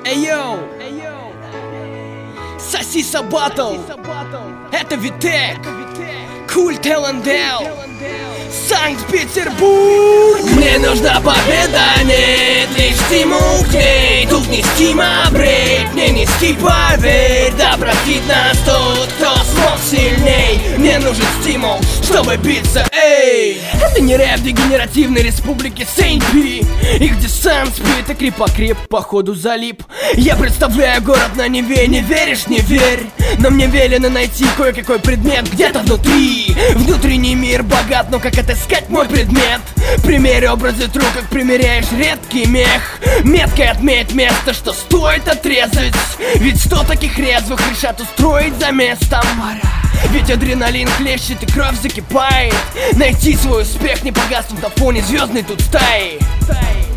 Эйоу, Сосиса Батл, это Витек, Культ ЛНДЛ, Санкт-Петербург. Мне нужна победа, нет лишь стимул к ней. Тут не стима брейк, мне нести, поверь. Да простит нас тот, кто смог сильней. Мне нужен стимул, чтобы биться, эй. Это не рэп дегенеративной республики Сейнт-Пи, и где сан спит и крипокрип походу залип. Я представляю город на Неве, не веришь, не верь. Но мне велено найти кое-какой предмет где-то внутри. Внутренний мир богат, но как отыскать мой предмет? Примерь образы тру, как примеряешь редкий мех. Меткой отметь место, что стоит отрезать. Ведь 100 таких резвых решат устроить за местом. Ведь адреналин хлещет и кровь закипает. Найти свой успех, не погаснув на фоне звездной тут стаи.